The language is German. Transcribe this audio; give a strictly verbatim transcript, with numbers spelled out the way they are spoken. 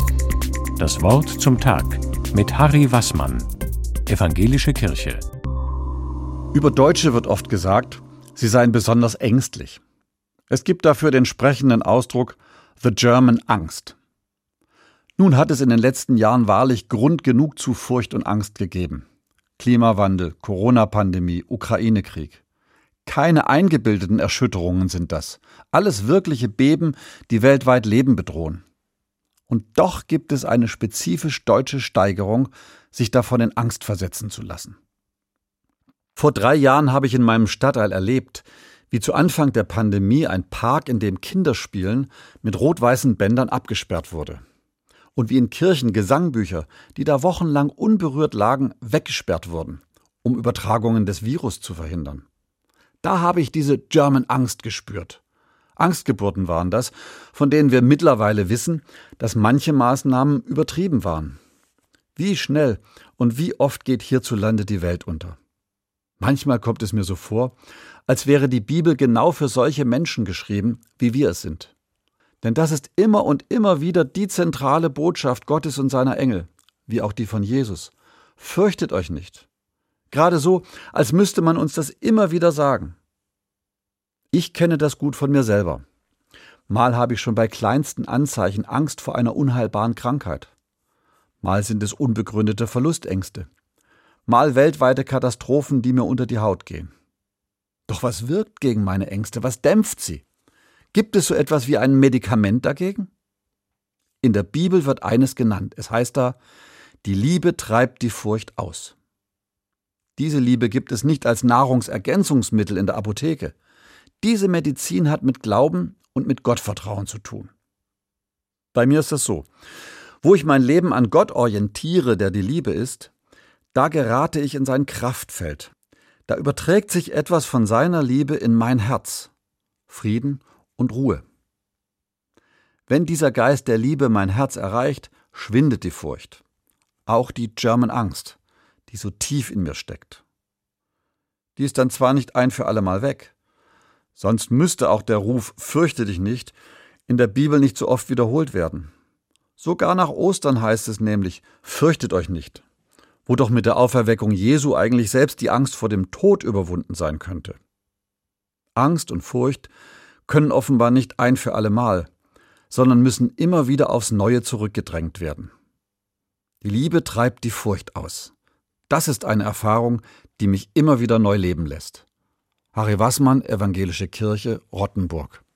Das Wort zum Tag mit Harry Wassmann, Evangelische Kirche. Über Deutsche wird oft gesagt, sie seien besonders ängstlich. Es gibt dafür den sprechenden Ausdruck The German Angst. Nun hat es in den letzten Jahren wahrlich Grund genug zu Furcht und Angst gegeben. Klimawandel, Corona-Pandemie, Ukraine-Krieg. Keine eingebildeten Erschütterungen sind das. Alles wirkliche Beben, die weltweit Leben bedrohen. Und doch gibt es eine spezifisch deutsche Steigerung, sich davon in Angst versetzen zu lassen. Vor drei Jahren habe ich in meinem Stadtteil erlebt, wie zu Anfang der Pandemie ein Park, in dem Kinder spielen, mit rot-weißen Bändern abgesperrt wurde. Und wie in Kirchen Gesangbücher, die da wochenlang unberührt lagen, weggesperrt wurden, um Übertragungen des Virus zu verhindern. Da habe ich diese German Angst gespürt. Angstgeburten waren das, von denen wir mittlerweile wissen, dass manche Maßnahmen übertrieben waren. Wie schnell und wie oft geht hierzulande die Welt unter? Manchmal kommt es mir so vor, als wäre die Bibel genau für solche Menschen geschrieben, wie wir es sind. Denn das ist immer und immer wieder die zentrale Botschaft Gottes und seiner Engel, wie auch die von Jesus. Fürchtet euch nicht. Gerade so, als müsste man uns das immer wieder sagen. Ich kenne das gut von mir selber. Mal habe ich schon bei kleinsten Anzeichen Angst vor einer unheilbaren Krankheit. Mal sind es unbegründete Verlustängste. Mal weltweite Katastrophen, die mir unter die Haut gehen. Doch was wirkt gegen meine Ängste? Was dämpft sie? Gibt es so etwas wie ein Medikament dagegen? In der Bibel wird eines genannt. Es heißt da, die Liebe treibt die Furcht aus. Diese Liebe gibt es nicht als Nahrungsergänzungsmittel in der Apotheke. Diese Medizin hat mit Glauben und mit Gottvertrauen zu tun. Bei mir ist das so. Wo ich mein Leben an Gott orientiere, der die Liebe ist, da gerate ich in sein Kraftfeld. Da überträgt sich etwas von seiner Liebe in mein Herz. Frieden und Ruhe. Wenn dieser Geist der Liebe mein Herz erreicht, schwindet die Furcht. Auch die German Angst, die so tief in mir steckt. Die ist dann zwar nicht ein für alle Mal weg, sonst müsste auch der Ruf »Fürchte dich nicht« in der Bibel nicht so oft wiederholt werden. Sogar nach Ostern heißt es nämlich »Fürchtet euch nicht«, wo doch mit der Auferweckung Jesu eigentlich selbst die Angst vor dem Tod überwunden sein könnte. Angst und Furcht können offenbar nicht ein für alle Mal, sondern müssen immer wieder aufs Neue zurückgedrängt werden. Die Liebe treibt die Furcht aus. Das ist eine Erfahrung, die mich immer wieder neu leben lässt. Harry Wassmann, Evangelische Kirche, Rottenburg.